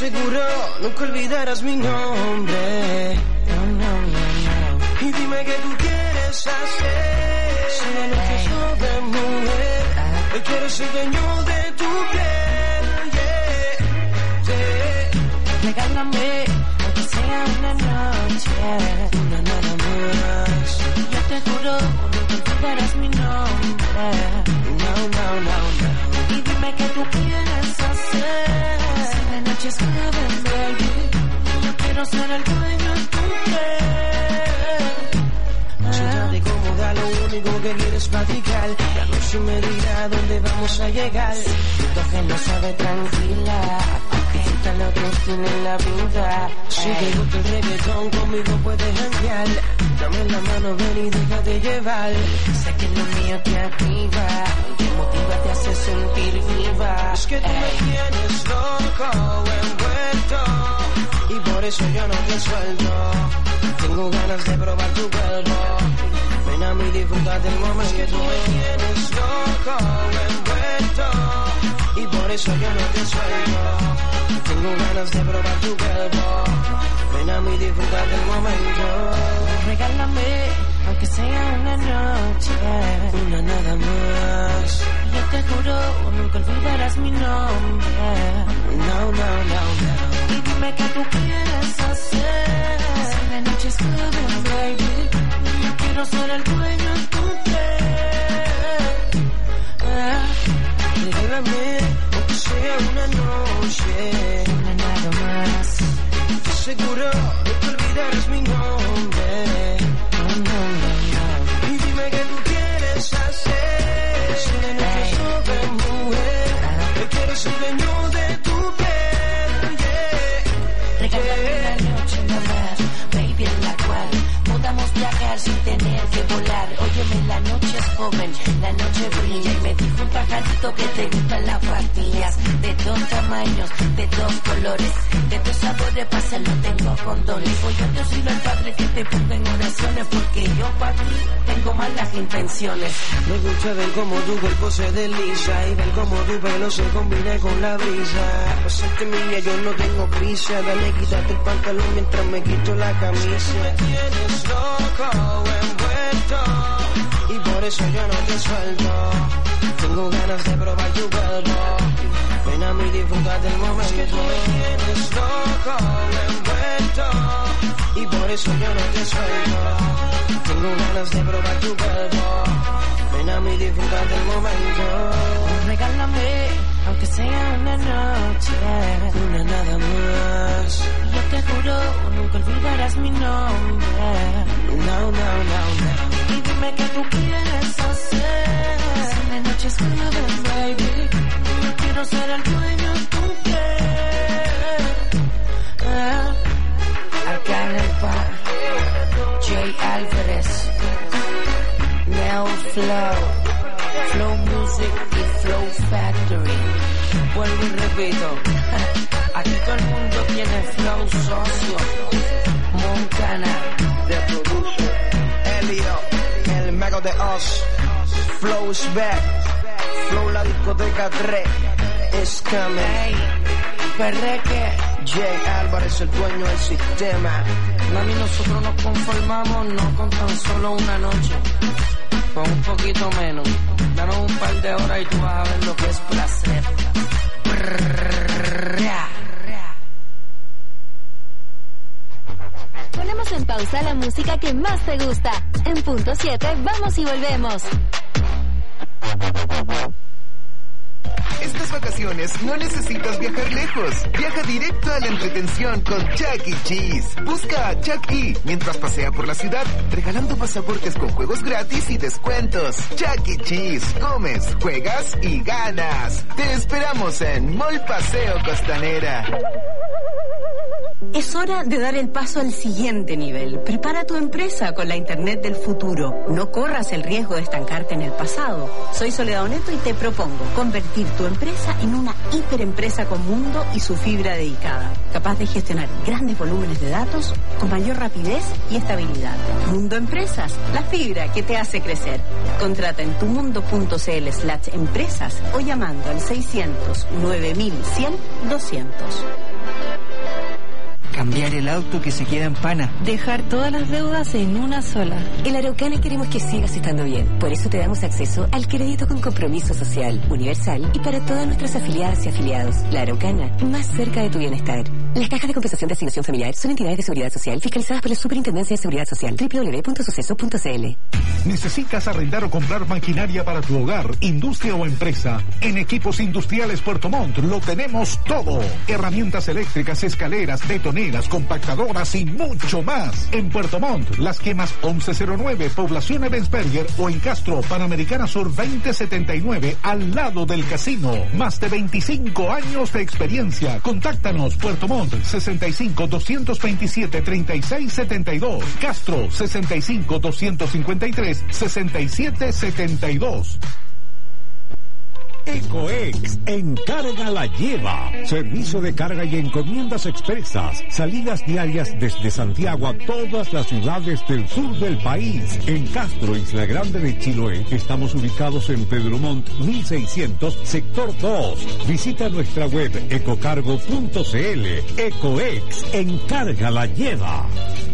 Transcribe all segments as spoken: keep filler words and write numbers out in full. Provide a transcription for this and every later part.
Seguro nunca olvidarás mi nombre. No, no, no, no. Y dime qué tú quieres hacer. Si la noche es de mujer, hoy quiero ser dueño de tu piel. Yeah, yeah. Regálame, aunque sea una noche, una nada más. Yo te juro, nunca olvidarás mi nombre. No, no, no, no. Y dime qué tú quieres hacer. Si la noche es joven, baby, yo quiero ser el dueño de tu piel. Siéntate cómoda, lo único que quieres platicar. La noche me dirá dónde vamos a llegar. Tu ajeno sabe tranquila, aunque los otros tienen la vida. Si te gusta el reggaetón, conmigo puedes janguear. Dame la mano, ven y déjate llevar. Sé que lo mío te activa, te motiva, te hace sentir viva. Es que tú me tienes loco, envuelto, y por eso yo no te suelto. Tengo ganas de probar tu cuerpo. Ven a mí, disfruta del momento. Es que tú me tienes loco, envuelto, y por eso yo no te suelto. Tengo ganas de probar tu cuerpo. Ven a mí, disfruta del momento. Regálame, aunque sea una noche, una nada más. Yo te juro, nunca olvidarás mi nombre. No, no, no, no. Y dime qué tú quieres hacer. Si la noche es joven, baby, yo quiero ser el dueño de tu piel. Ah. Regálame, aunque sea una noche, una nada más. Seguro no te olvidarás mi nombre. No, no, no, no. Y dime qué tú quieres hacer. Si la noche es joven, mujer, yo quiero ser dueño de tu piel. Yeah. Regálame una noche nomás, baby, en la cual podamos viajar sin tener que volar. Óyeme, la noche es joven, la noche brilla, y me dijo un pajarito que te gustan las pastillas de dos tamaños, de dos colores, de dos sabores. Pasa, no tengo condón. Digo, yo te soy el padre que te ponga en oraciones, porque yo para ti tengo malas intenciones. Me gusta ver cómo tu cuerpo se desliza y ver cómo tu pelo se combina con la brisa. Pasarte mía, yo no tengo prisa. Dale, quítate el pantalón mientras me quito la camisa. Me tienes loco, envuelto, y por eso yo no te suelto. Tengo ganas de probar tu cuerpo. Ven a mí, disfruta del momento. Es que tú me tienes loco, envuelto, y por eso yo no te suelto. Tengo ganas de probar tu cuerpo. Ven a mí, disfruta del momento. Regálame, aunque sea una noche, una nada más. Yo te juro, nunca olvidarás mi nombre. No, no, no, no. Y dime qué tú quieres hacer. Si la noche es joven, baby, yo quiero ser el dueño de tu piel. Ah. Arcángel Pa, Jay Álvarez, Neo Flow, Flow Music y Flow Factory. Vuelvo y repito, aquí todo el mundo tiene flow socio. Montana, The Producer, Elio, el mago de Oz. Flow is back. Flow la discoteca tres is coming. hey, Perreque. Jay Álvarez, el dueño del sistema. Mami, nosotros nos conformamos no con tan solo una noche, con un poquito menos. Danos un par de horas y tú vas a ver lo que es placer. Ponemos en pausa la música que más te gusta. En punto siete, vamos y volvemos. Estas vacaciones no necesitas viajar lejos. Viaja directo a la entretención con Chuck E. Cheese. Busca a Chuck E. mientras pasea por la ciudad, regalando pasaportes con juegos gratis y descuentos. Chuck E. Cheese. Comes, juegas y ganas. Te esperamos en Mall Paseo Costanera. Es hora de dar el paso al siguiente nivel. Prepara tu empresa con la Internet del futuro. No corras el riesgo de estancarte en el pasado. Soy Soledad Oneto y te propongo convertir tu empresa en una hiperempresa con mundo y su fibra dedicada, capaz de gestionar grandes volúmenes de datos con mayor rapidez y estabilidad. Mundo Empresas, la fibra que te hace crecer. Contrata en tumundo.cl slash empresas o llamando al seiscientos nueve mil cien doscientos. cambiar el auto que se queda en pana. Dejar todas las deudas en una sola. En La Araucana queremos que sigas estando bien. Por eso te damos acceso al crédito con compromiso social, universal y para todas nuestras afiliadas y afiliados. La Araucana, más cerca de tu bienestar. Las cajas de compensación de asignación familiar son entidades de seguridad social fiscalizadas por la Superintendencia de Seguridad Social. doble u doble u doble u punto suceso punto c l. ¿Necesitas arrendar o comprar maquinaria para tu hogar, industria o empresa? En Equipos Industriales Puerto Montt lo tenemos todo. Herramientas eléctricas, escaleras, betoneras, compactadoras y mucho más. En Puerto Montt, Las Quemas once cero nueve, Población Ebensberger, o en Castro, Panamericana Sur veinte setenta y nueve, al lado del casino. Más de veinticinco años de experiencia. Contáctanos. Puerto Montt, sesenta y cinco, doscientos veintisiete, treinta y seis setenta y dos. Castro, sesenta y cinco, doscientos cincuenta y tres, sesenta y siete setenta y dos. Ecoex, encarga la lleva. Servicio de carga y encomiendas expresas. Salidas diarias desde Santiago a todas las ciudades del sur del país. En Castro, Isla Grande de Chiloé, estamos ubicados en Pedro Montt mil seiscientos, sector dos. Visita nuestra web ecocargo punto c l. Ecoex, encarga la lleva.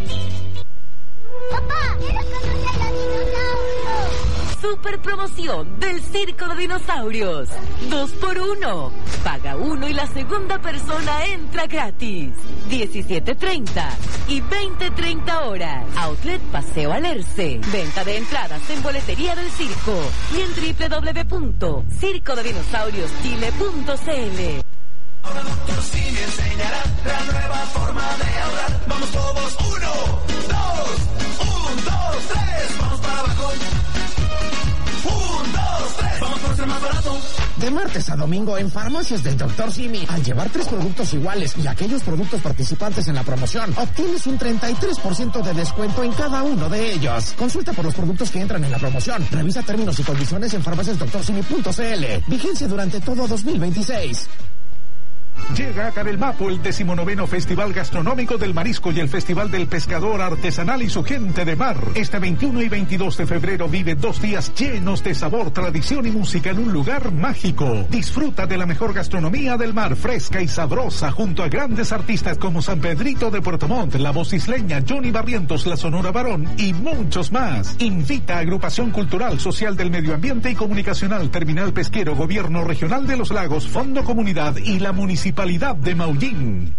Papá, quiero conocer a los dinosaurios. Super promoción del Circo de Dinosaurios. Dos por uno. Paga uno y la segunda persona entra gratis. diecisiete treinta y veinte treinta horas. Outlet Paseo Alerce. Venta de entradas en boletería del circo y en doble u doble u doble u punto circo de dinosaurios chile punto c l. Ahora Doctor Simi enseñará la nueva forma de ahorrar. Vamos todos, uno, dos, un, dos, tres, vamos para abajo. Un, dos, tres, vamos por ser más barato. De martes a domingo en Farmacias del Doctor Simi, al llevar tres productos iguales y aquellos productos participantes en la promoción, obtienes un treinta y tres por ciento de descuento en cada uno de ellos. Consulta por los productos que entran en la promoción. Revisa términos y condiciones en farmacias doctor simi punto c l. Vigencia durante todo dos mil veintiséis. Llega a Carelmapo el decimonoveno Festival Gastronómico del Marisco y el Festival del Pescador Artesanal y su gente de mar. Este veintiuno y veintidós de febrero vive dos días llenos de sabor, tradición y música en un lugar mágico. Disfruta de la mejor gastronomía del mar, fresca y sabrosa, junto a grandes artistas como San Pedrito de Puerto Montt, La Voz Isleña, Johnny Barrientos, La Sonora Varón y muchos más. Invita a Agrupación Cultural, Social del Medio Ambiente y Comunicacional, Terminal Pesquero, Gobierno Regional de los Lagos, Fondo Comunidad y la Municipalidad de Maullín.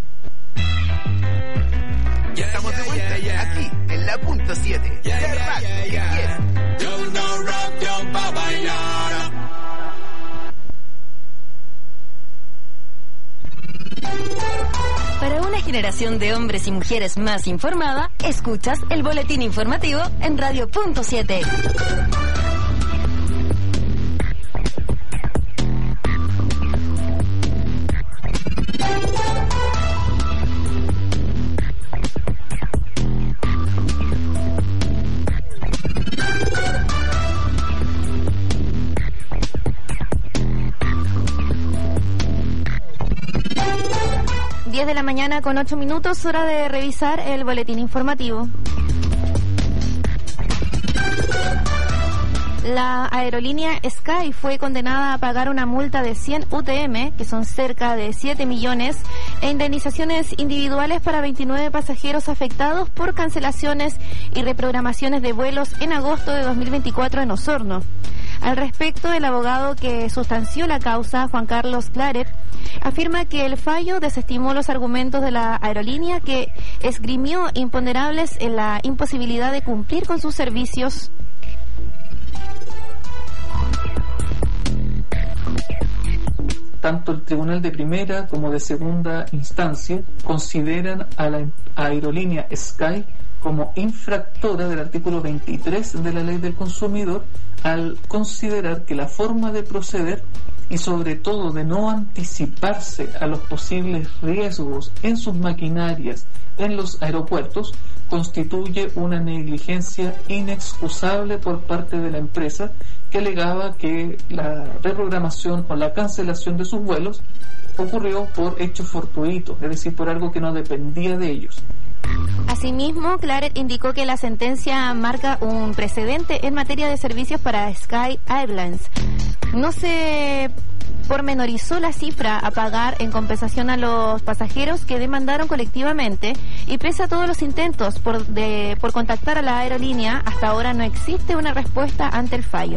Ya estamos de vuelta, yeah, yeah. Aquí en la punto siete. Yeah, yeah, yeah, yeah, yeah. Yo no rock, yo pa' bailar. Para una generación de hombres y mujeres más informada, escuchas el boletín informativo en Radio Punto siete. diez de la mañana con ocho minutos, hora de revisar el boletín informativo. La aerolínea Sky fue condenada a pagar una multa de cien U T M, que son cerca de siete millones, e indemnizaciones individuales para veintinueve pasajeros afectados por cancelaciones y reprogramaciones de vuelos en agosto de dos mil veinticuatro en Osorno. Al respecto, el abogado que sustanció la causa, Juan Carlos Claret, afirma que el fallo desestimó los argumentos de la aerolínea, que esgrimió imponderables en la imposibilidad de cumplir con sus servicios. Tanto el Tribunal de Primera como de Segunda Instancia consideran a la aerolínea Sky como infractora del artículo veintitrés de la Ley del Consumidor, al considerar que la forma de proceder y sobre todo de no anticiparse a los posibles riesgos en sus maquinarias en los aeropuertos constituye una negligencia inexcusable por parte de la empresa, que alegaba que la reprogramación o la cancelación de sus vuelos ocurrió por hechos fortuitos, es decir, por algo que no dependía de ellos. Asimismo, Claret indicó que la sentencia marca un precedente en materia de servicios para Sky Airlines. No se pormenorizó la cifra a pagar en compensación a los pasajeros que demandaron colectivamente, y pese a todos los intentos por, de, por contactar a la aerolínea, hasta ahora no existe una respuesta ante el fallo.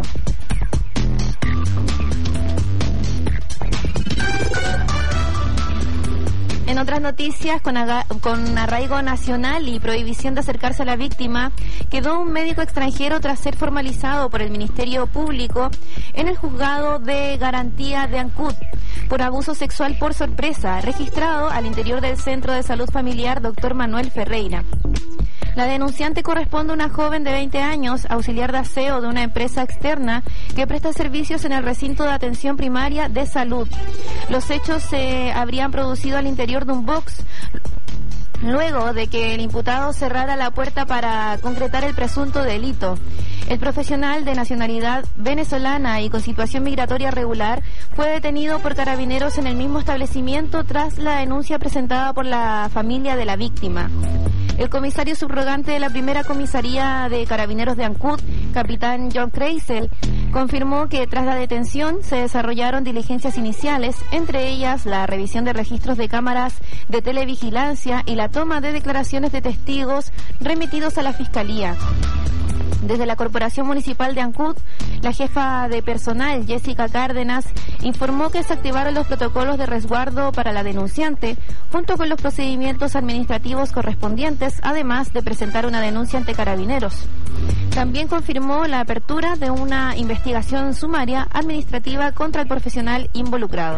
En otras noticias, con, aga- con arraigo nacional y prohibición de acercarse a la víctima, quedó un médico extranjero tras ser formalizado por el Ministerio Público en el juzgado de garantía de Ancud por abuso sexual por sorpresa, registrado al interior del Centro de Salud Familiar doctor Manuel Ferreira. La denunciante corresponde a una joven de veinte años, auxiliar de aseo de una empresa externa que presta servicios en el recinto de atención primaria de salud. Los hechos se habrían producido al interior de un box, luego de que el imputado cerrara la puerta para concretar el presunto delito. El profesional de nacionalidad venezolana y con situación migratoria regular fue detenido por carabineros en el mismo establecimiento tras la denuncia presentada por la familia de la víctima. El comisario subrogante de la primera comisaría de Carabineros de Ancud, capitán John Kreisel, confirmó que tras la detención se desarrollaron diligencias iniciales, entre ellas la revisión de registros de cámaras de televigilancia y la toma de declaraciones de testigos remitidos a la Fiscalía. Desde la Corporación Municipal de Ancud, la jefa de personal, Jessica Cárdenas, informó que se activaron los protocolos de resguardo para la denunciante, junto con los procedimientos administrativos correspondientes, además de presentar una denuncia ante Carabineros. También confirmó la apertura de una investigación sumaria administrativa contra el profesional involucrado.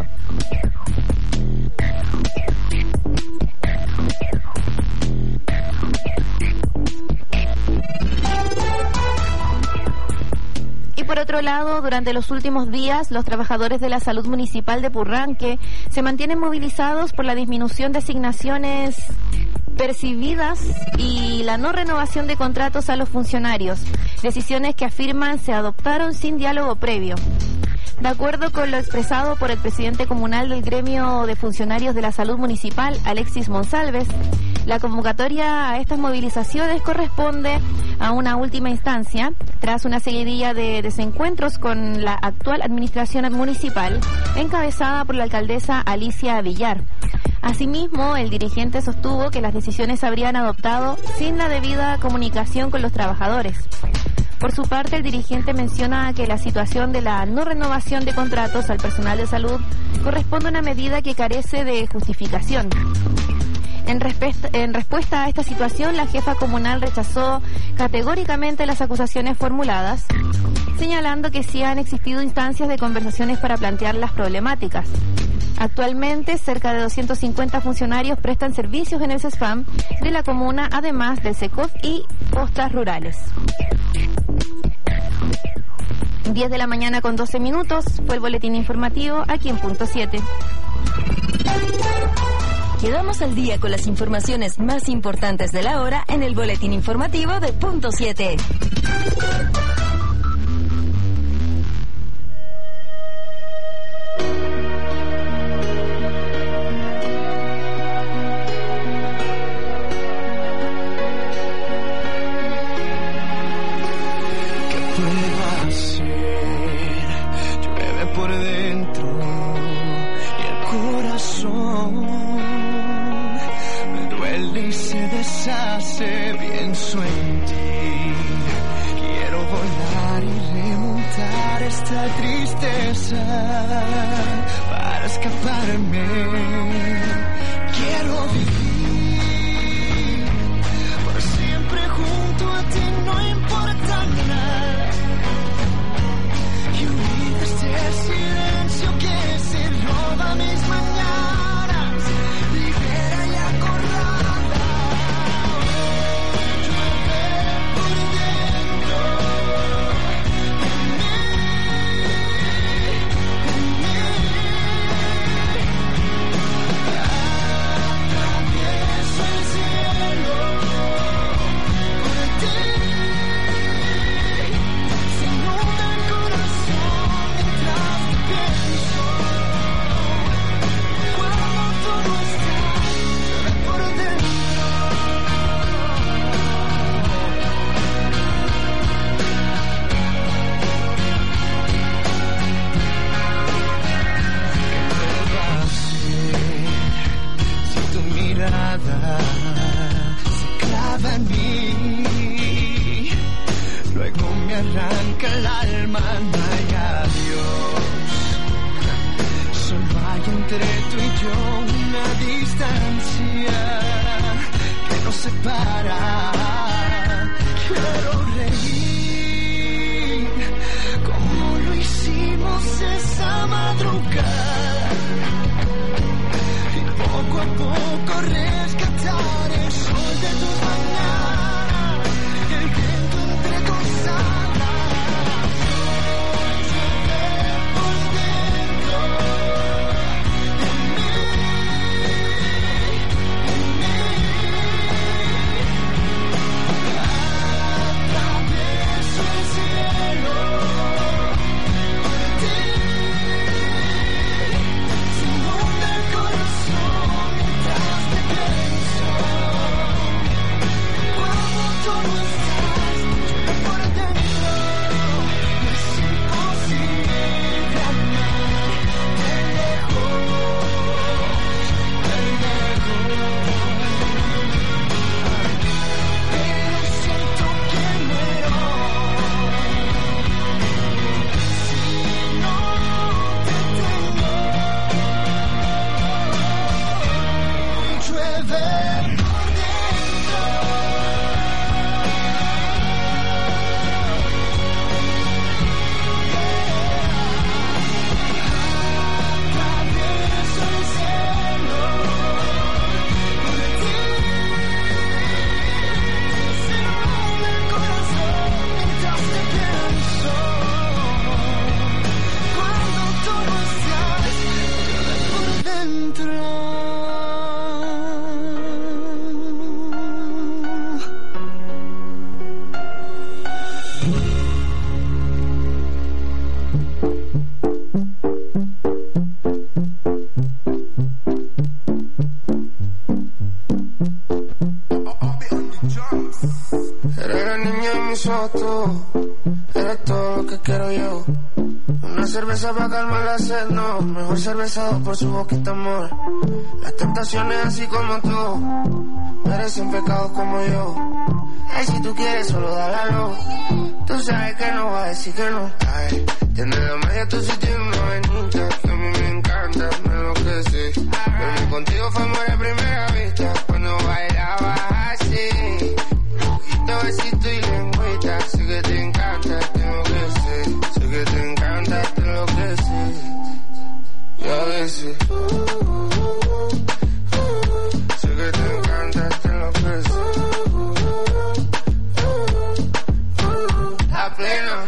Y por otro lado, durante los últimos días, los trabajadores de la salud municipal de Purranque se mantienen movilizados por la disminución de asignaciones percibidas y la no renovación de contratos a los funcionarios, decisiones que afirman se adoptaron sin diálogo previo. De acuerdo con lo expresado por el presidente comunal del gremio de funcionarios de la salud municipal, Alexis Monsalves, la convocatoria a estas movilizaciones corresponde a una última instancia, tras una seguidilla de desencuentros con la actual administración municipal, encabezada por la alcaldesa Alicia Villar. Asimismo, el dirigente sostuvo que las decisiones se habrían adoptado sin la debida comunicación con los trabajadores. Por su parte, el dirigente menciona que la situación de la no renovación de contratos al personal de salud corresponde a una medida que carece de justificación. En, respe- en respuesta a esta situación, la jefa comunal rechazó categóricamente las acusaciones formuladas, señalando que sí han existido instancias de conversaciones para plantear las problemáticas. Actualmente, cerca de doscientos cincuenta funcionarios prestan servicios en el CESFAM de la comuna, además del SECOF y postas rurales. diez de la mañana con doce minutos, fue el boletín informativo aquí en Punto siete. Quedamos al día con las informaciones más importantes de la hora en el boletín informativo de Punto siete. Pienso en ti, quiero volar y remontar esta tristeza para escaparme. Quiero vivir por siempre junto a ti, no importa nada. Y huir de este silencio que se roba mis mañanas, libera y acorrala. mirada se clava en mí, luego me arranca el alma, no hay adiós. Solo hay entre tú y yo una distancia que nos separa. Quiero reír como lo hicimos esa madrugada y poco a poco rescatar el sol de tus mañanas, el viento entre tus alas. Llevemos dentro de mí, de mí. Atravieso el cielo por ti. Se inunda el corazón mientras te pienso. Cuando tú no estás, yo por dentro. No es imposible amar de lejos, de lejos. Pero siento que muero si no te tengo. Llueve por dentro. Atravieso el cielo por ti. Se inunda el corazón mientras te pienso. Cuando tú no estás, llueve por dentro. Eres la niña en mis ojos, eres todo lo que quiero yo. Una cerveza para calmar la sed, no. Mejor cervezado por su boquita, amor. Las tentaciones así como tú merecen pecados como yo. Ay, si tú quieres solo dale a lo. Tú sabes que no va a decir que no. Ay, tienes la magia, tú sí tienes una vainita que a mí me encanta, me enloquece. Pero contigo fue amor a primera vista cuando bailabas así. Poquito besito y lengüita, sé que te encanta, tengo que ser. Sé que te encanta, te enloquece. Y a veces sé que te encanta, te enloquece. La plena.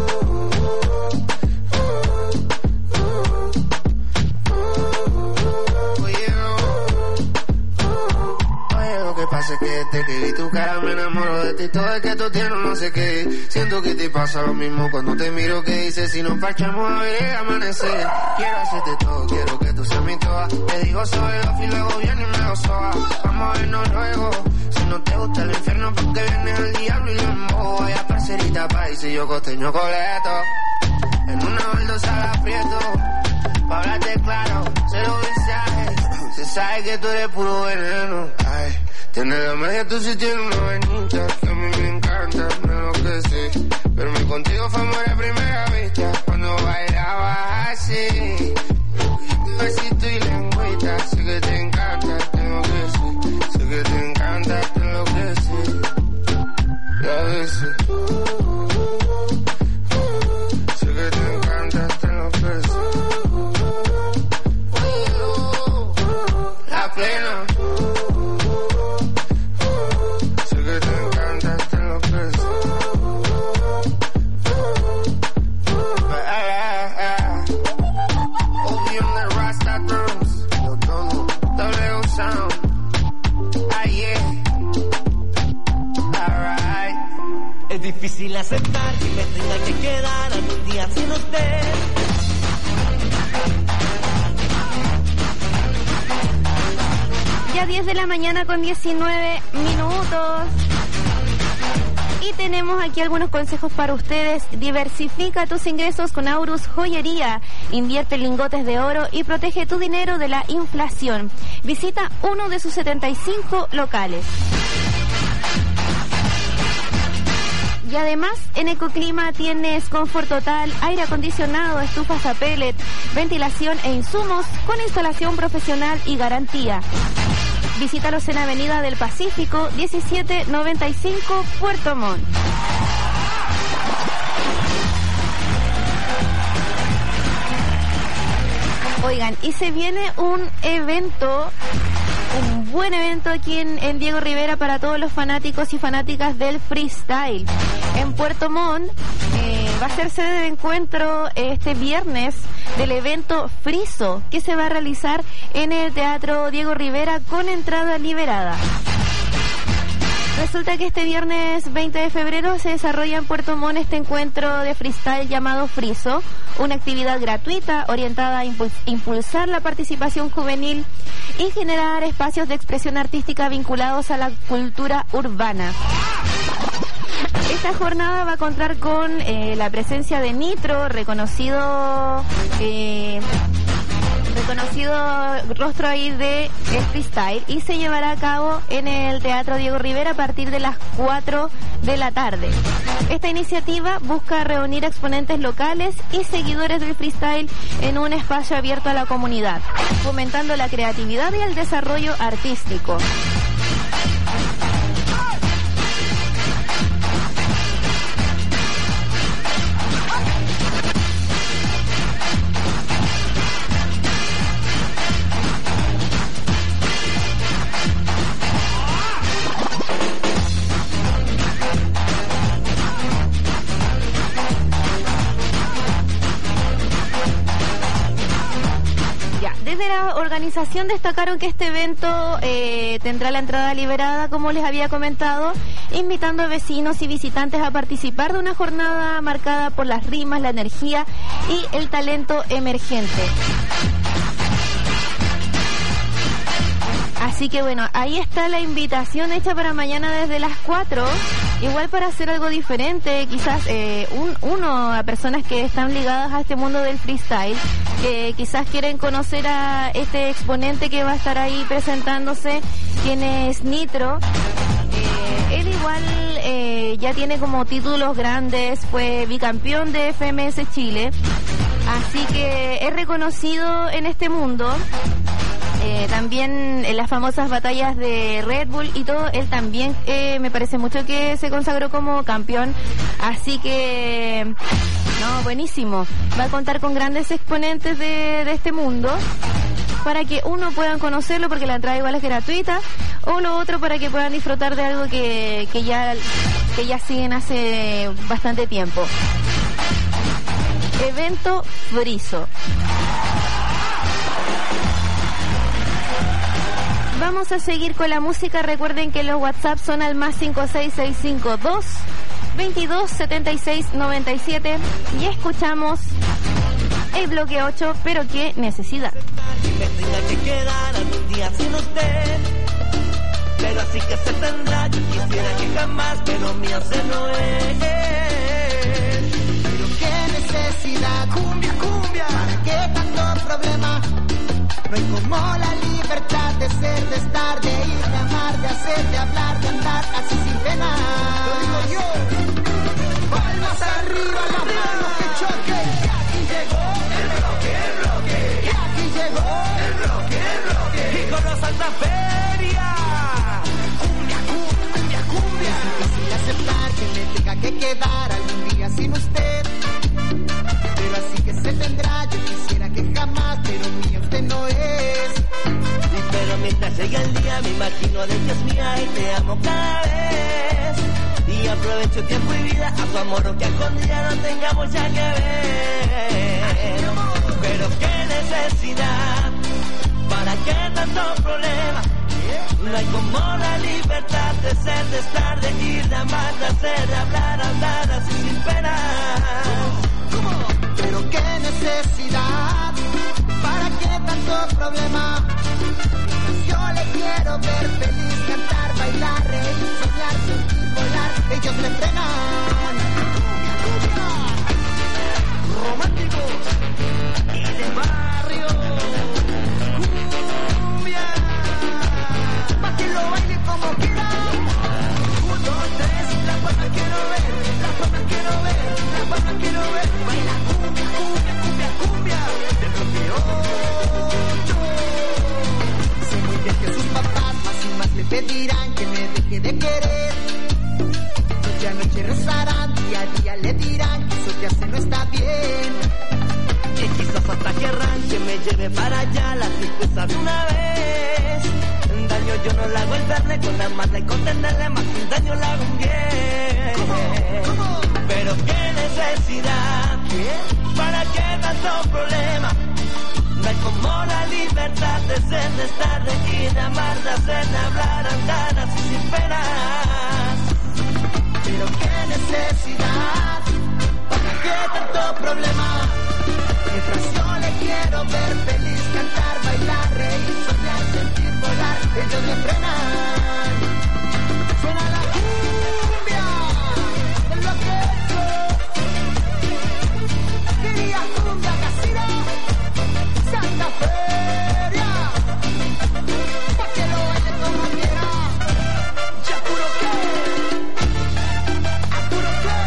Pasa que desde que vi tu cara me enamoro de ti. Todo es que tú tienes no sé qué. Siento que te pasa lo mismo cuando te miro. Que dices si nos parchamos a ver amanecer. Quiero hacerte todo, quiero que tú seas mi toa. Te digo sobre los y luego viene y me lo soba. Vamos a vernos luego. Si no te gusta el infierno porque vienes al diablo y lo embobo. Vaya parcerita país y yo costeño coleto. En una baldosa la aprieto. Pa' hablarte claro, cero mensajes. Se sabe que tú eres puro veneno. Ay. Tienes la magia, tú sí tienes una vainita que a mí me encanta, me enloquece. Pero mi contigo fue amor a primera vista cuando bailabas así. Besito y lengüita, sé que te encanta, te enloquece. Sé que te encanta, te enloquece. Y a veces sé que te encanta, te enloquece. La plena. Difícil aceptar que me tenga que quedar algún día sin usted. Ya diez de la mañana con diecinueve minutos. Y tenemos aquí algunos consejos para ustedes. Diversifica tus ingresos con Aurus Joyería. Invierte en lingotes de oro y protege tu dinero de la inflación. Visita uno de sus setenta y cinco locales. Y además, en Ecoclima tienes confort total, aire acondicionado, estufas a pellet, ventilación e insumos con instalación profesional y garantía. Visítalos en Avenida del Pacífico, diecisiete noventa y cinco, Puerto Montt. Oigan, y se viene un evento, un buen evento aquí en, en Diego Rivera para todos los fanáticos y fanáticas del freestyle. En Puerto Montt eh, va a ser sede de encuentro este viernes del evento Friso, que se va a realizar en el Teatro Diego Rivera con entrada liberada. Resulta que este viernes veinte de febrero se desarrolla en Puerto Montt este encuentro de freestyle llamado Friso, una actividad gratuita orientada a impuls- impulsar la participación juvenil y generar espacios de expresión artística vinculados a la cultura urbana. Esta jornada va a contar con eh, la presencia de Nitro, reconocido eh, reconocido rostro ahí de freestyle, y se llevará a cabo en el Teatro Diego Rivera a partir de las cuatro de la tarde. Esta iniciativa busca reunir exponentes locales y seguidores del freestyle en un espacio abierto a la comunidad, fomentando la creatividad y el desarrollo artístico. Desde la organización destacaron que este evento eh, tendrá la entrada liberada, como les había comentado, invitando a vecinos y visitantes a participar de una jornada marcada por las rimas, la energía y el talento emergente. Así que bueno, ahí está la invitación hecha para mañana desde las cuatro, igual para hacer algo diferente, quizás eh, un, uno a personas que están ligadas a este mundo del freestyle, que quizás quieren conocer a este exponente que va a estar ahí presentándose, quien es Nitro. Eh, él igual eh, ya tiene como títulos grandes, fue bicampeón de F M S Chile, así que es reconocido en este mundo. Eh, también en las famosas batallas de Red Bull y todo, él también eh, me parece mucho que se consagró como campeón, así que no, buenísimo, va a contar con grandes exponentes de, de este mundo para que uno puedan conocerlo, porque la entrada igual es gratuita, o lo otro para que puedan disfrutar de algo que, que ya que ya siguen hace bastante tiempo. Evento Friso. Vamos a seguir con la música. Recuerden que los WhatsApp son al más cinco seis seis cinco dos, veintidós, setenta y seis, noventa y siete, y escuchamos el bloque ocho, pero qué necesidad. Me tenga que quedar algún día sin usted, pero así que se tendrá. Yo quisiera que jamás, pero mío se no es. Pero qué necesidad, cumbia, cumbia, ¿para qué tanto problema? No hay como la libertad de ser, de estar, de ir, de amar, de hacer, de hablar, de andar así sin pena. Lo digo yo. Palmas arriba, las manos que choquen. Y aquí llegó el bloque, el bloque. Y aquí llegó el bloque, el bloque. Y con los Santa Feria. Cumbia, cumbia, cumbia. Es difícil aceptar que me tenga que quedar algún día sin usted, pero así que se tendrá. Yo quisiera que jamás, pero mío usted no es. Y pero mientras llega el día me imagino de que es mía y te amo cada vez. Y aprovecho tiempo y vida a tu amor, que algún día no tengamos ya que ver. Pero qué necesidad, ¿para qué tanto problema? No hay como la libertad de ser, de estar, de ir, de amar, de hacer, de hablar, andar así sin pena. Pero qué necesidad, ¿para qué tanto problema? Yo le quiero ver feliz, cantar, bailar, reír, soñar, sentir, volar. Ellos me frenan, me dirán que me deje de querer. Noche a noche rezarán, día a día le dirán que eso que hace no está bien. Y quizás hasta querrán que me lleve para allá la tristeza de una vez. Daño yo no le hago el verle, con la mala y contenderle, más que un daño le hago un bien. Pero qué necesidad, ¿para qué tanto problema? No hay como la libertad de ser, de estar, de ir, de amar, de hacer, de hablar, andar así sin penas. Pero qué necesidad, ¿para qué tanto problema? Mientras yo le quiero ver feliz, cantar, bailar, reír, soñar, sentir, volar, ellos me frenan. Suena la cumbia, es lo que yo quería, cumbia casera, Santa Feria, pa' que lo baile como quiera. Ya puro que, a puro que.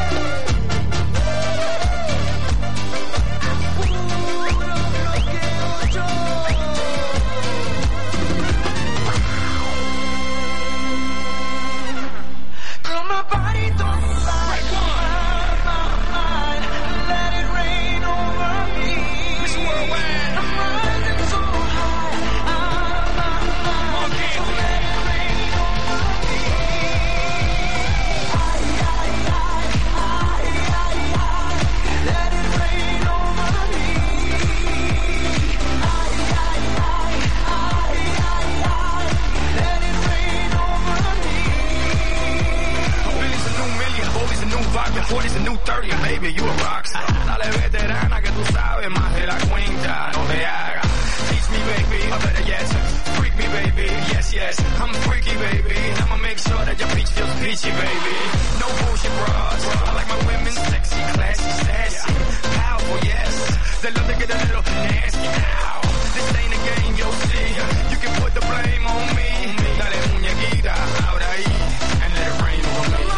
forty's a new thirty, baby, you a rockstar. Dale veterana que tú sabes más de la cuenta, no te hagas. Teach me, baby, or better yet, freak me, baby, yes, yes. I'm freaky, baby, I'ma make sure that your peach feels peachy, baby. No bullshit bras, I like my women sexy, classy, sassy, powerful, yes. They love to get a little nasty now. This ain't a game, you'll see. You can put the blame on me. Dale muñequita, ahora ahí, and let it rain on me.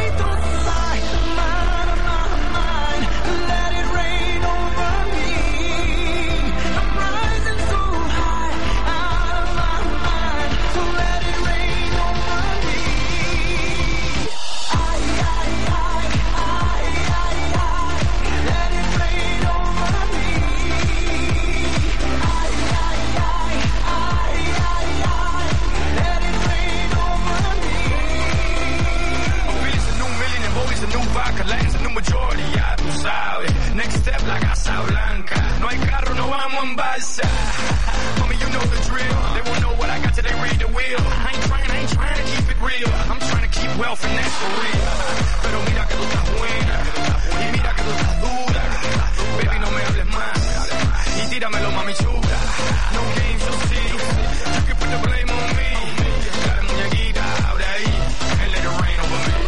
Next step, la Casa Blanca. No hay carro, no vamos en balsa. Homie, you know the drill. They won't know what I got till they read the wheel. I ain't trying, I ain't trying to keep it real. I'm trying to keep wealth and that's for real. Pero mira que tú estás buena. Y mira que tú estás dura. Baby, no me hables más. Y tíramelo, mami chula. No games, you'll see. You can put the blame on me. Dale muñequita, abre ahí. And let it rain over me.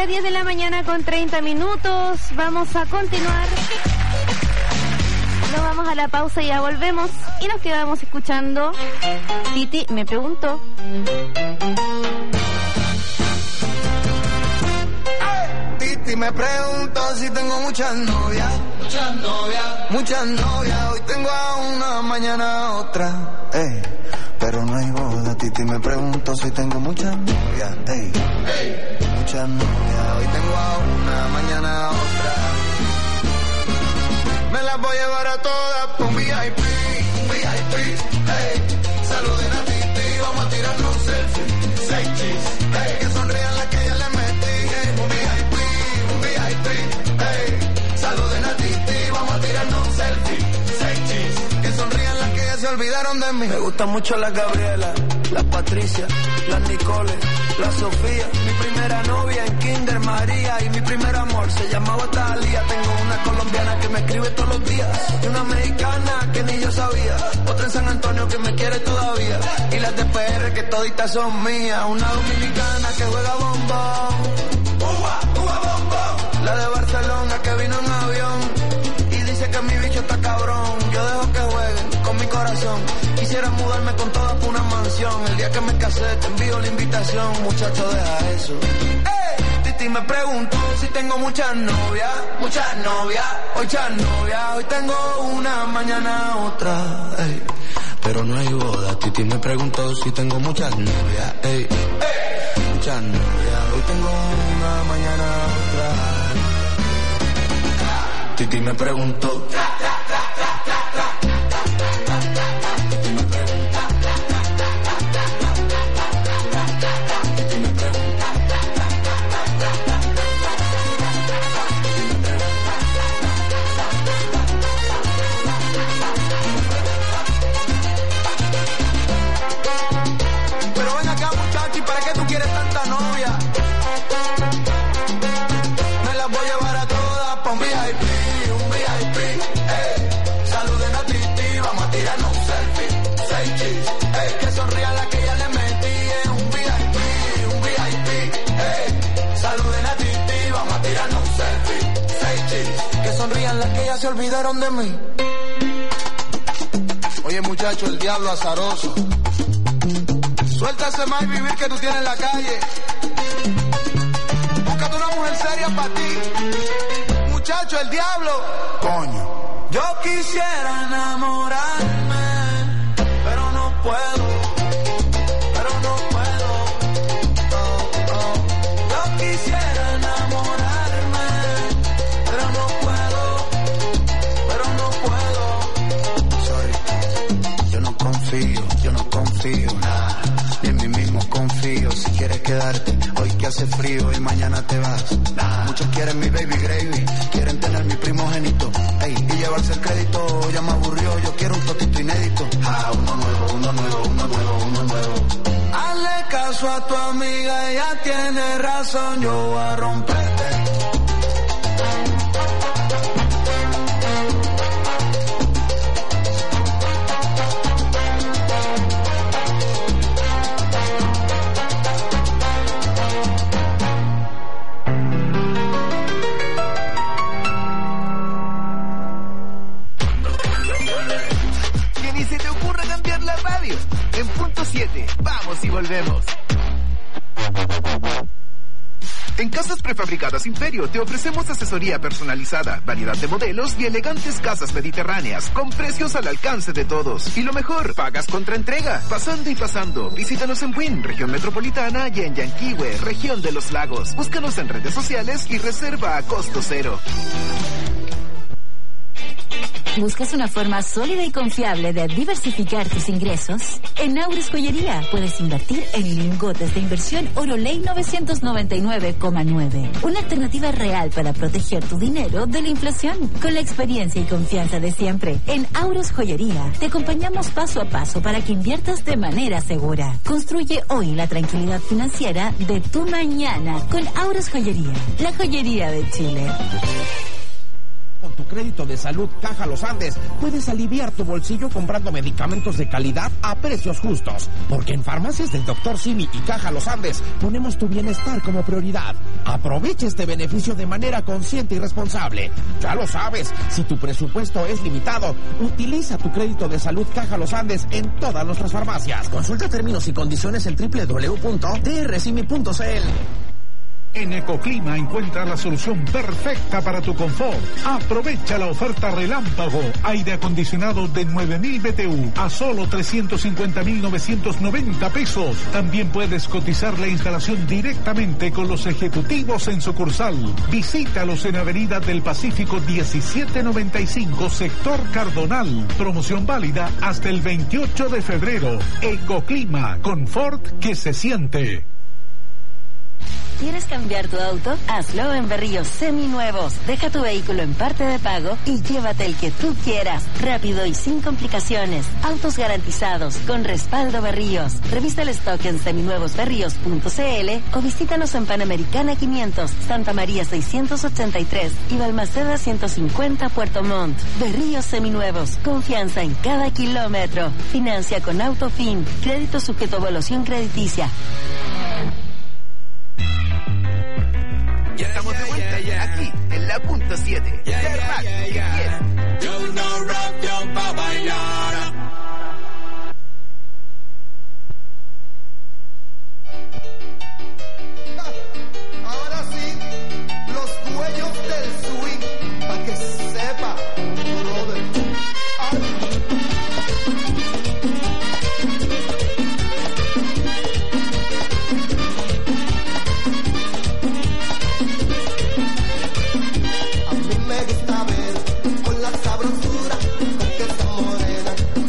las diez de la mañana con treinta minutos. Vamos a continuar. Nos vamos a la pausa y ya volvemos. Y nos quedamos escuchando. Titi me preguntó. Titi me preguntó si tengo muchas novias. Muchas novias. Muchas novias. Hoy tengo a una, mañana a otra. Ey, pero no hay boda. Titi me preguntó si tengo muchas novias. Ey, ey. Muchas novias. Hoy tengo a una, mañana a otra. Me las voy a llevar a todas por un V I P. Un V I P. Ey, saluden a Titi. Vamos a tirarnos un selfie. Seis chis. Ey, que sonrían las que ya le metí. Ey, un V I P. Un V I P. Ey, saluden a Titi. Vamos a tirarnos un selfie. Seis chis. Que sonrían las que ya se olvidaron de mí. Me gustan mucho las Gabriela, las Patricia, las Nicole, la Sofía. Mi primera novia en Kinder María. Y mi primer amor se llamaba Talía. Tengo una colombiana que me escribe todos los días. Y una mexicana que ni yo sabía. Otra en San Antonio que me quiere todavía. Y las de P R que toditas son mías. Una dominicana que juega bombón. Uva, uva, bombón. La de Barcelona que vino en avión. Y dice que mi bicho está cabrón. Yo dejo que jueguen con mi corazón. Quisiera mudarme con todas por una mansión. El día que me casé te envío la invitación. Muchacho, deja eso. ¡Ey! Titi me preguntó si tengo muchas novias. Muchas novias. Hoy muchas novias. Hoy tengo una, mañana otra. Ey. Pero no hay boda. Titi me preguntó si tengo muchas novias. Ey. Ey. Muchas novias. Hoy tengo una, mañana otra. Titi me preguntó. Sonrían las que ya se olvidaron de mí. Oye muchacho, el diablo azaroso. Suéltase más y vivir que tú tienes en la calle. Búscate una mujer seria para ti. Muchacho, el diablo. Coño. Yo quisiera enamorarme, pero no puedo. Pero no puedo. Oh, oh. Yo quisiera enamorarme, pero no puedo. Pero no puedo. Sorry. Yo no confío, yo no confío. Nah. Ni en mí mismo confío. Si quieres quedarte, hoy que hace frío y mañana te vas. Nah. Muchos quieren mi baby gravy, quieren tener mi primogénito, ey, y llevarse el crédito. Ya me aburrió, yo quiero un totito inédito. Ah, uno nuevo, uno nuevo, uno nuevo, uno nuevo. Hazle caso a tu amiga, ella tiene razón, yo voy a romperte. En punto siete, vamos y volvemos. En Casas Prefabricadas Imperio te ofrecemos asesoría personalizada, variedad de modelos y elegantes casas mediterráneas con precios al alcance de todos. Y lo mejor, pagas contra entrega. Pasando y pasando, visítanos en Buin, región metropolitana, y en Yanquihue, región de los lagos. Búscanos en redes sociales y reserva a costo cero. ¿Buscas una forma sólida y confiable de diversificar tus ingresos? En Aures Joyería puedes invertir en lingotes de inversión Oroley novecientos noventa y nueve coma nueve. Una alternativa real para proteger tu dinero de la inflación. Con la experiencia y confianza de siempre, en Aures Joyería te acompañamos paso a paso para que inviertas de manera segura. Construye hoy la tranquilidad financiera de tu mañana con Aures Joyería, la joyería de Chile. Con tu crédito de salud Caja Los Andes, puedes aliviar tu bolsillo comprando medicamentos de calidad a precios justos. Porque en farmacias del doctor Simi y Caja Los Andes ponemos tu bienestar como prioridad. Aprovecha este beneficio de manera consciente y responsable. Ya lo sabes, si tu presupuesto es limitado, utiliza tu crédito de salud Caja Los Andes en todas nuestras farmacias. Consulta términos y condiciones en doble u doble u doble u punto t r simi punto c l. En Ecoclima encuentra la solución perfecta para tu confort. Aprovecha la oferta relámpago. Aire acondicionado de nueve mil B T U a solo trescientos cincuenta mil novecientos noventa pesos. También puedes cotizar la instalación directamente con los ejecutivos en sucursal. Visítalos en Avenida del Pacífico diecisiete noventa y cinco, sector Cardonal. Promoción válida hasta el veintiocho de febrero. Ecoclima, confort que se siente. ¿Quieres cambiar tu auto? Hazlo en Berríos Seminuevos. Deja tu vehículo en parte de pago y llévate el que tú quieras. Rápido y sin complicaciones. Autos garantizados con respaldo Berríos. Revisa el stock en seminuevos berríos punto c l o visítanos en Panamericana quinientos, Santa María seiscientos ochenta y tres y Balmaceda ciento cincuenta Puerto Montt. Berríos Seminuevos. Confianza en cada kilómetro. Financia con Autofin. Crédito sujeto a evaluación crediticia. Ya estamos de vuelta, aquí, en la punto siete. Yeah, yeah, yeah, yeah. Yo no rap, yo pa' bailar. Ahora sí, los dueños del swing, pa' que sepa, brother. A mí me gusta ver con la sabrosura con que esa morena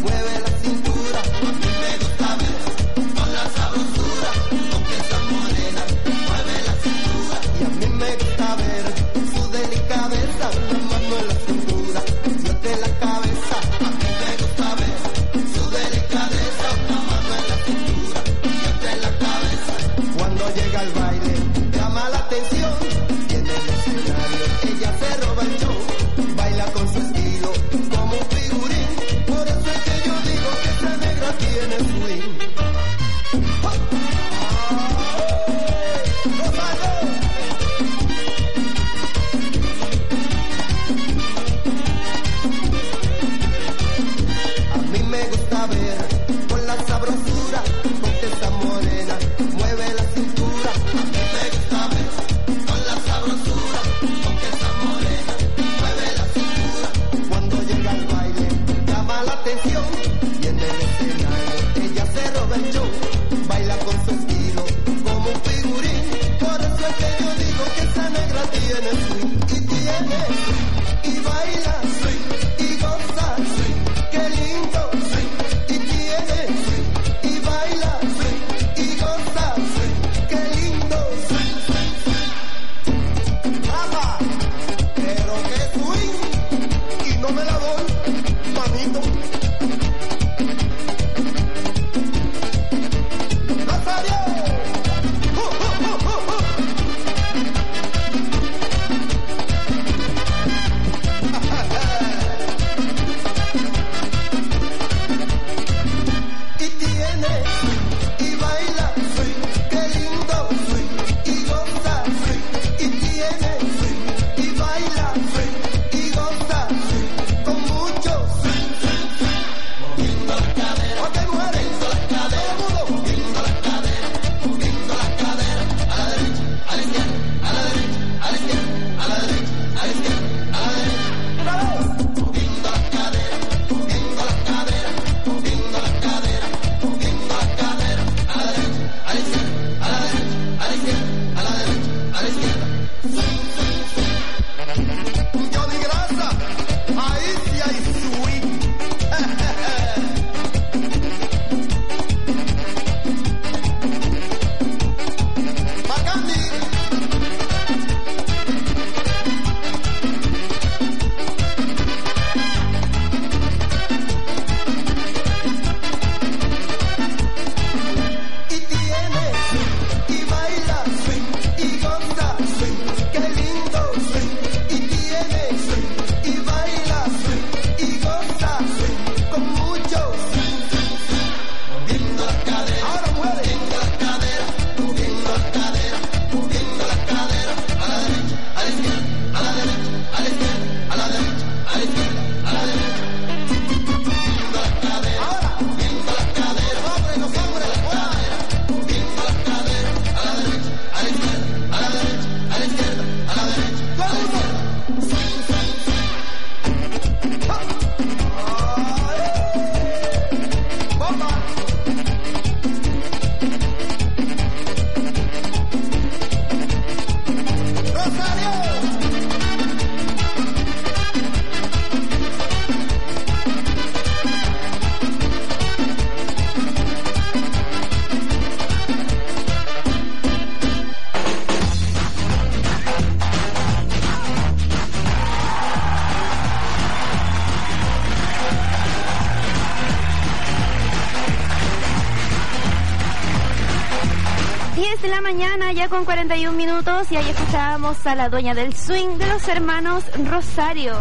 con cuarenta y un minutos y ahí escuchábamos a la dueña del swing de los hermanos Rosario.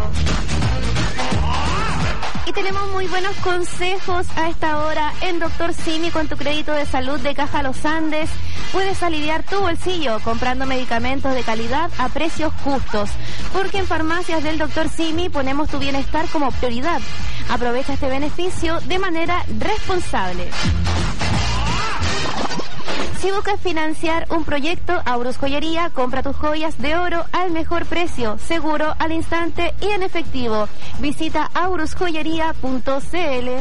Y tenemos muy buenos consejos a esta hora en Doctor Simi. Con tu crédito de salud de Caja Los Andes puedes aliviar tu bolsillo comprando medicamentos de calidad a precios justos, porque en farmacias del Doctor Simi ponemos tu bienestar como prioridad. Aprovecha este beneficio de manera responsable. Si buscas financiar un proyecto, Aurus Joyería compra tus joyas de oro al mejor precio, seguro, al instante y en efectivo. Visita aurus joyería punto c l.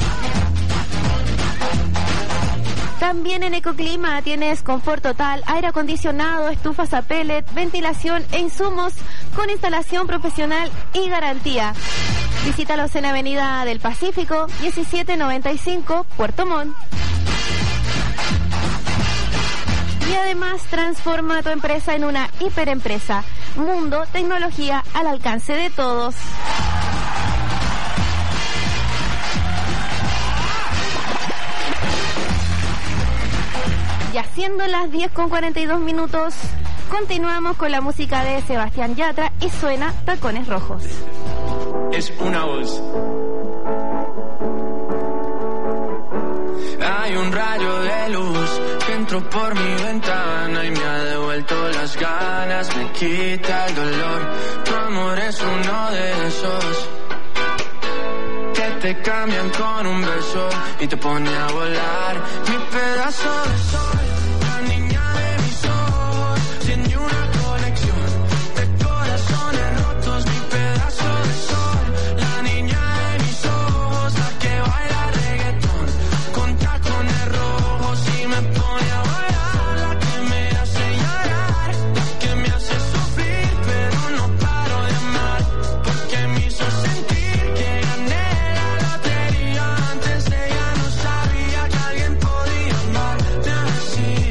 También en Ecoclima tienes confort total, aire acondicionado, estufas a pellet, ventilación e insumos con instalación profesional y garantía. Visítalos en Avenida del Pacífico, diecisiete noventa y cinco, Puerto Montt. Y además transforma tu empresa en una hiperempresa. Mundo, tecnología al alcance de todos. Y haciendo las diez con cuarenta y dos minutos, continuamos con la música de Sebastián Yatra y suena Tacones Rojos. Es una voz. Hay un rayo de luz que entró por mi ventana y me ha devuelto las ganas, me quita el dolor. Tu amor es uno de esos que te cambian con un beso y te pone a volar. Mi pedazo de sol, la niña de mis ojos, tiene una colección de corazones rotos. Mi pedazo de sol, la niña de mis ojos, la que baila reggaetón con tacones rojos y me pone a volar. La que me hace llorar, la que me hace sufrir, pero no paro de amar, porque me hizo sentir que gané la lotería. Antes ella no sabía que alguien podía amarme así.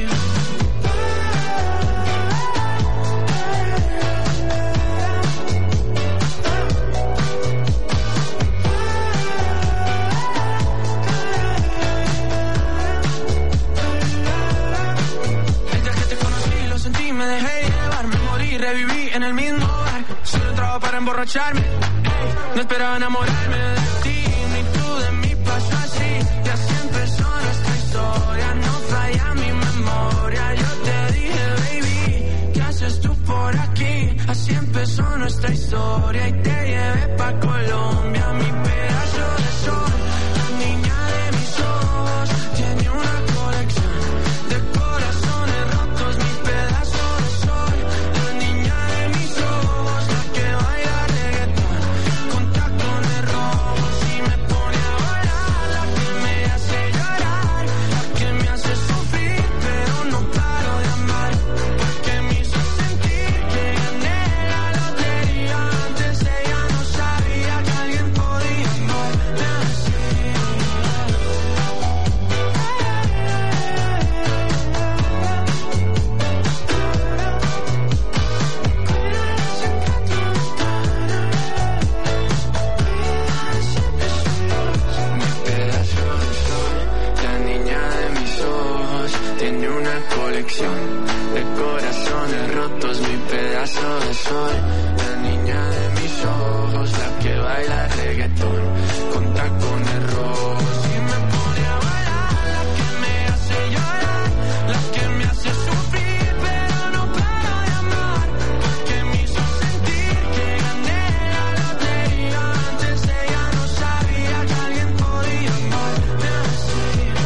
El día que te conocí lo sentí, me dejé llevar, me morí, reviví en el mismo bar. Solo entraba para emborracharme, ey, no esperaba enamorarme de ti, ni tú de mí pasó así. Y así empezó nuestra historia, no falla mi memoria. Yo te dije, baby, ¿qué haces tú por aquí? Así empezó nuestra historia y te llevé pa' Colombia. Mi pedazo de sol, la niña de mis ojos, tiene una colección de corazones rotos. Mi pedazo de sol, la niña de mis ojos, la que baila reggaetón con tacones rojos y me pone a volar. La que me hace llorar, la que me hace sufrir, pero no paro de amar, porque me hizo sentir que gané la lotería. Antes ella no sabía que alguien podía amarme así. Mi pedazo de sol, la niña de mis ojos, tiene una colección de corazones rotos. Mi pedazo de sol, la niña de mis ojos, la que baila reggaetón con tacones rojos y me pone a bailar. La que me hace llorar, la que me hace sufrir, pero no paro de amar, porque me hizo sentir que gané la lotería. Antes ella no sabía que alguien podía amarme así.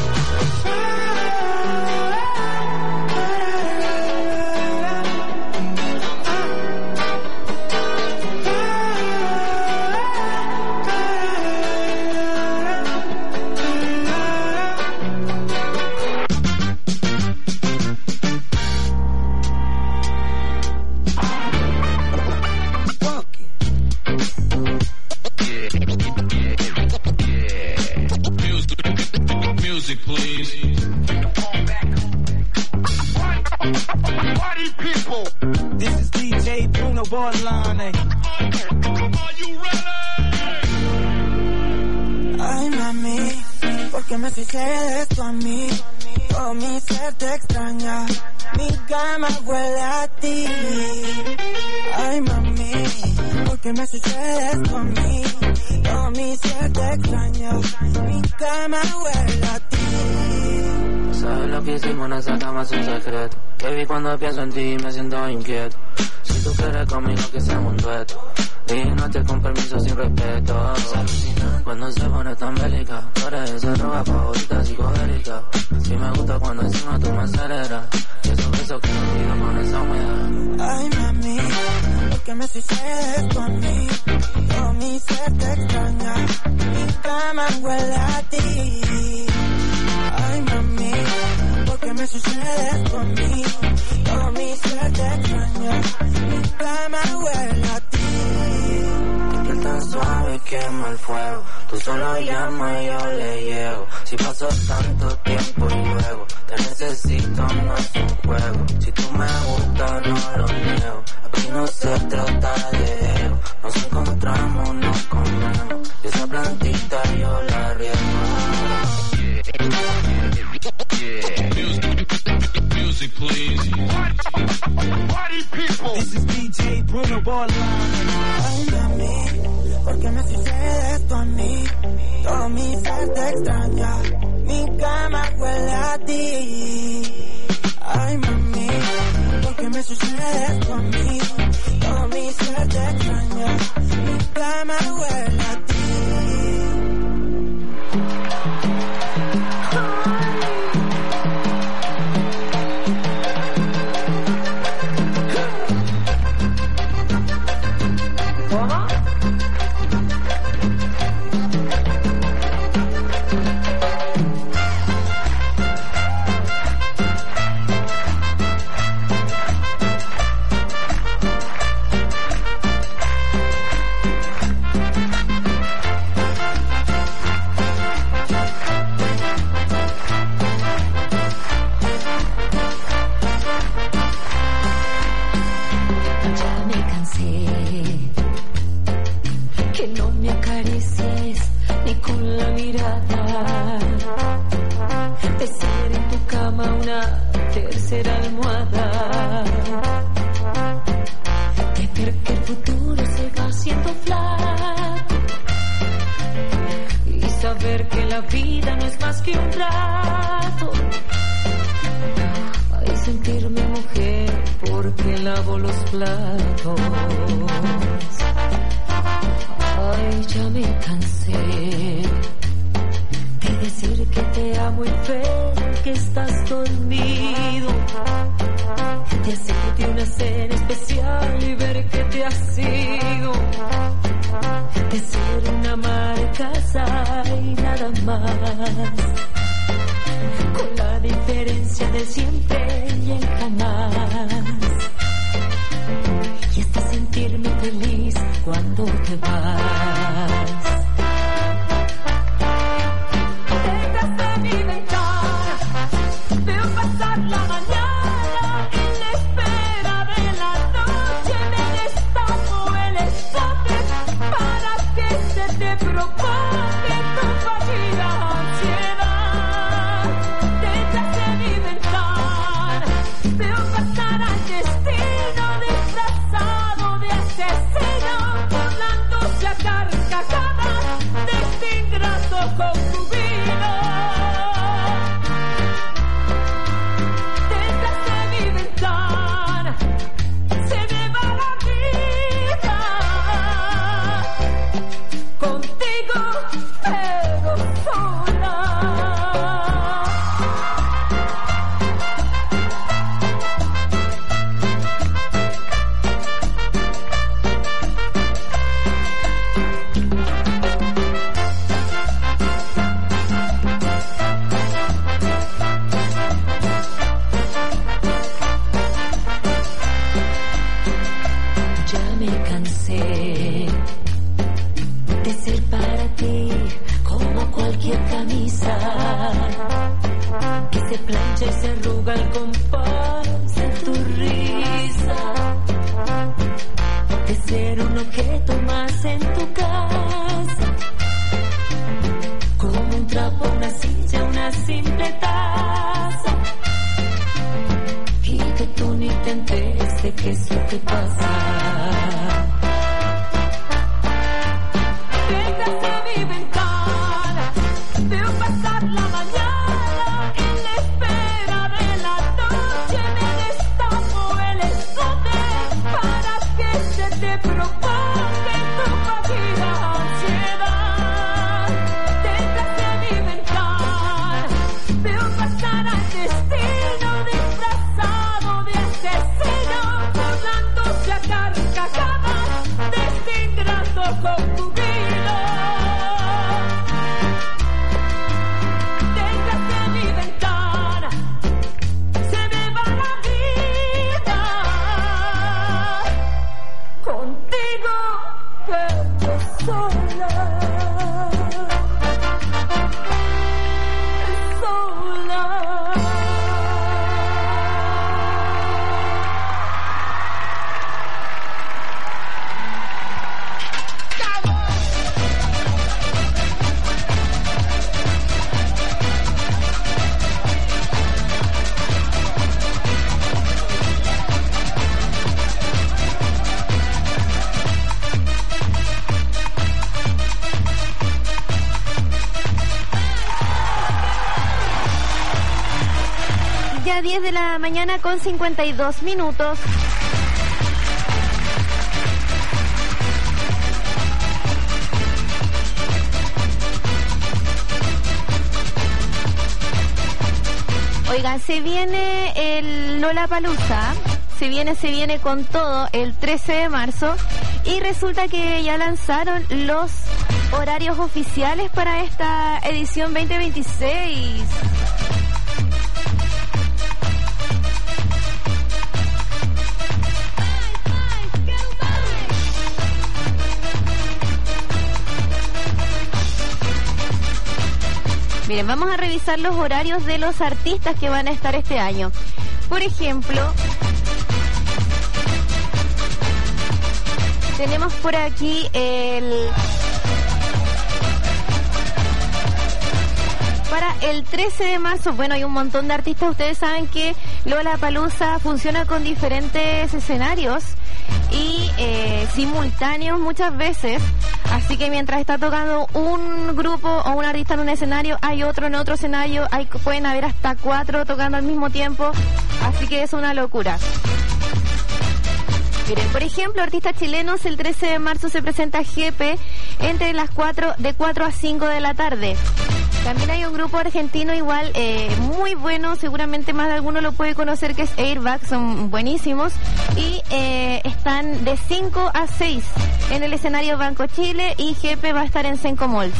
Music, please. Party people. This is D J Bruno Bordelon. Ay, mami, ¿por qué me fijé de esto a mí? Todo mi ser te extraña. Mi cama huele a ti. Ay, mami, ¿por qué me sucede esto a mí? Todo mi ser te extraña. Mi cama huele a ti. ¿Sabes lo que hicimos en esa cama? Es un secreto. Que vi cuando pienso en ti me siento inquieto. Si tú quieres conmigo que seamos un dueto. Y no te con permiso sin respeto. Cuando se pone tan bélica, tú eres esa droga favorita psicodélica. Si me gusta cuando encima tú me aceleras. Y esos besos que no pido con esa humedad. Ay, mami, ¿por qué me sucede esto a mí? Todo mi ser te extraña. Mi cama huele a ti. Ay, mami, ¿por qué me sucede esto a mí? Todo mi ser te extraña. Mi cama huele a ti. Que tan suave quema el fuego. Tú solo llamas y yo le llego. Si pasó tanto tiempo y luego te necesito, no es un juego. Si tú me gustas, no lo niego. Aquí no se trata de ego. Nos encontramos, nos comemos. Y esa plantita yo la riego. Yeah. Music, music, please. Party people. This is D J Bruno Borderline. Ay, mami, ¿por qué me sucede esto a mí? Todo mi ser te extraña. Mi cama huele a ti. Ay, mami, ¿por qué me sucede esto a mí? Todo mi ser te extraña. Mi cama huele a ti. Y ¿qué es lo que pasa? Detrás de mi ventana veo pasar la mañana en la espera de la noche. Me destapo el escote para que se te provoque tu fatiga ansiedad. Detrás de mi ventana veo pasar al destino disfrazado de asesino, burlándose a carcajadas de este ingrato concubino. Detrás de mi ventana se me va la vida, contigo pero sola. diez de la mañana con cincuenta y dos minutos. Oigan, se viene el Lollapalooza, se viene, se viene con todo el trece de marzo y resulta que ya lanzaron los horarios oficiales para esta edición veinte veintiséis. Miren, vamos a revisar los horarios de los artistas que van a estar este año. Por ejemplo, tenemos por aquí el... Para el trece de marzo, bueno, hay un montón de artistas. Ustedes saben que Lollapalooza funciona con diferentes escenarios y eh, simultáneos muchas veces. Así que mientras está tocando un grupo o un artista en un escenario, hay otro en otro escenario, hay, pueden haber hasta cuatro tocando al mismo tiempo. Así que es una locura. Miren, por ejemplo, artistas chilenos, el trece de marzo se presenta G P entre las cuatro, de cuatro a cinco de la tarde. También hay un grupo argentino igual eh, muy bueno, seguramente más de alguno lo puede conocer, que es Airbag, son buenísimos y eh, están de cinco a seis en el escenario Banco Chile y G P va a estar en Senco Mall.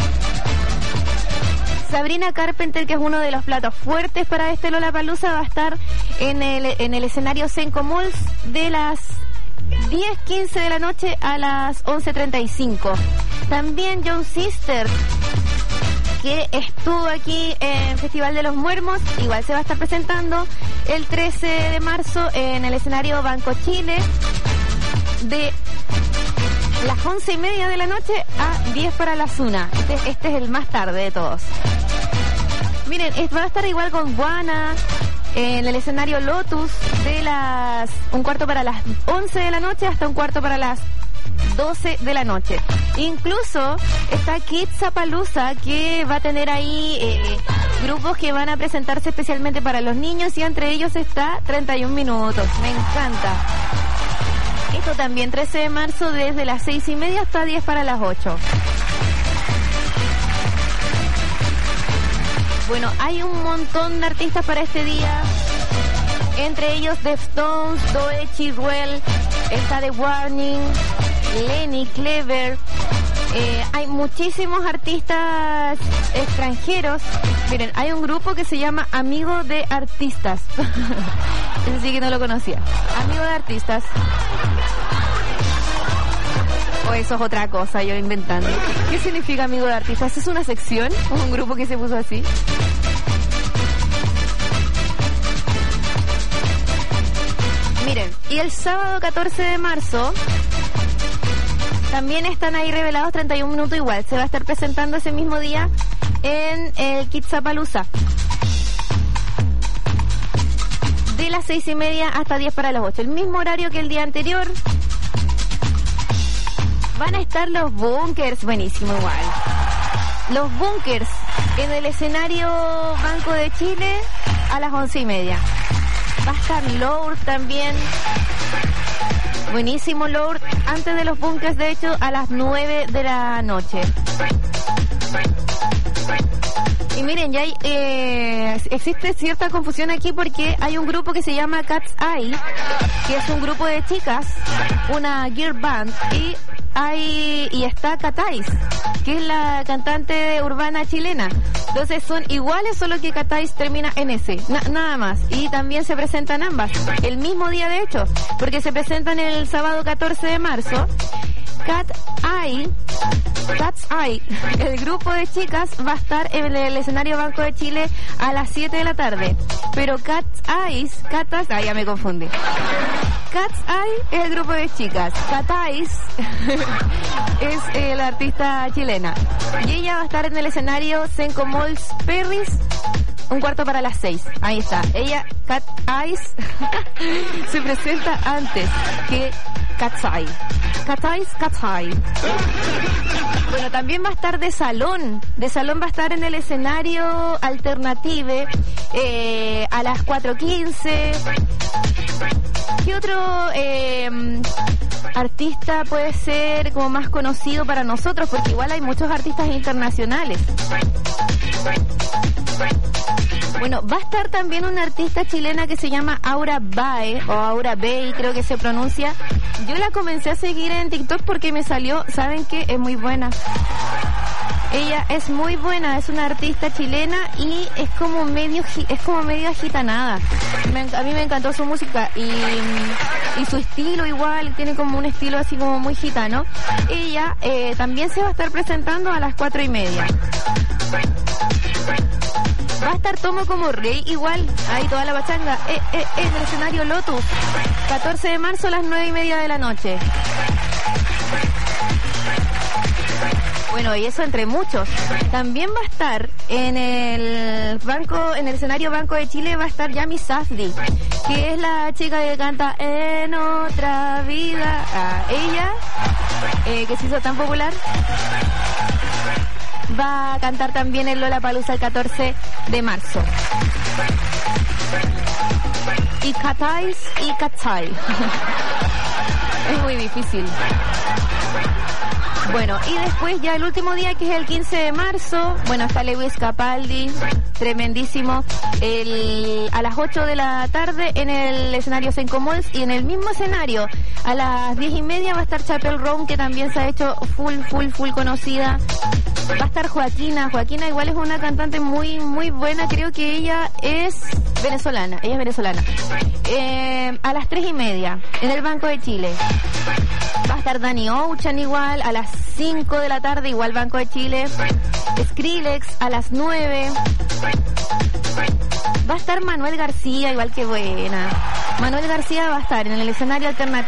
Sabrina Carpenter, que es uno de los platos fuertes para este Lollapalooza, va a estar en el, en el escenario Senco Malls de las diez quince de la noche a las once treinta y cinco. También John Sister, que estuvo aquí en Festival de los Muermos, igual se va a estar presentando el trece de marzo en el escenario Banco Chile de las once y media de la noche a diez para las una. Este, este es el más tarde de todos. Miren, va a estar igual con Guana en el escenario Lotus de las un cuarto para las once de la noche hasta un cuarto para las doce de la noche. Incluso está Kidzapalooza, que va a tener ahí eh, grupos que van a presentarse especialmente para los niños, y entre ellos está treinta y un minutos. Me encanta. Esto también trece de marzo desde las seis y media hasta diez para las ocho. Bueno, hay un montón de artistas para este día. Entre ellos Deftones, Doe Chiruel, está The Warning, Lenny, Clever. Eh, hay muchísimos artistas extranjeros. Miren, hay un grupo que se llama Amigo de Artistas. Ese sí que no lo conocía. Amigo de Artistas. O eso es otra cosa, yo inventando. ¿Qué significa Amigo de Artistas? ¿Es una sección? ¿O un grupo que se puso así? Miren, y el sábado catorce de marzo también están ahí revelados treinta y un minutos igual. Se va a estar presentando ese mismo día en el Kidzapalooza. De de las seis y media hasta diez para las ocho. El mismo horario que el día anterior. Van a estar los Bunkers, buenísimo igual. Los Bunkers en el escenario Banco de Chile a las once y media. Va a estar Lord también. Buenísimo Lord. Antes de los Bunkers, de hecho, a las nueve de la noche. Y miren, ya hay, eh, existe cierta confusión aquí porque hay un grupo que se llama Cat's Eye, que es un grupo de chicas, una girl band, y hay y está Catais, que es la cantante urbana chilena. Entonces son iguales, solo que Catais termina en S, na, nada más. Y también se presentan ambas el mismo día, de hecho, porque se presentan el sábado catorce de marzo. Cat Eye, Cat's Eye, el grupo de chicas va a estar en el escenario Banco de Chile a las siete de la tarde. Pero Cat's Eyes, Catas, ah, ya me confundí. Cat's Eye es el grupo de chicas. Catais es eh, la artista chilena. Y ella va a estar en el escenario Senco Malls Perris, un cuarto para las seis. Ahí está. Ella, Cat Eyes, se presenta antes que Cat's Eye. Cat Eyes, Cat's Eye. Bueno, también va a estar de salón. De salón va a estar en el escenario Alternative eh, a las cuatro quince. ¿Qué otro eh, artista puede ser como más conocido para nosotros? Porque igual hay muchos artistas internacionales. Bueno, va a estar también una artista chilena que se llama Aura Bae, o Aura Bay, creo que se pronuncia. Yo la comencé a seguir en TikTok porque me salió, ¿saben qué? Es muy buena. Ella es muy buena, es una artista chilena y es como medio es como medio agitanada. Me, a mí me encantó su música y, y su estilo igual, tiene como un estilo así como muy gitano. Ella eh, también se va a estar presentando a las cuatro y media. Va a estar Tomo como Rey igual, ahí toda la pachanga, eh, eh, eh, en el escenario Lotus, catorce de marzo a las nueve y media de la noche. Bueno, y eso entre muchos. También va a estar en el banco, en el escenario Banco de Chile, va a estar Yami Safdie, que es la chica que canta En Otra Vida. Ah, ella, eh, que se hizo tan popular, va a cantar también en Lollapalooza el catorce de marzo. Y Catais y Catsai. Es muy difícil. Bueno, y después ya el último día, que es el quince de marzo, bueno, está Lewis Capaldi, tremendísimo, el, a las ocho de la tarde en el escenario Senco Malls, y en el mismo escenario a las diez y media va a estar Chapel Roan, que también se ha hecho full, full, full conocida. Va a estar Joaquina. Joaquina igual es una cantante muy, muy buena. Creo que ella es venezolana. Ella es venezolana. Eh, a las tres y media en el Banco de Chile. Va a estar Danny Ocean igual a las cinco de la tarde, igual Banco de Chile. Skrillex a las nueve. Va a estar Manuel García, igual que buena. Manuel García va a estar en el escenario alternativo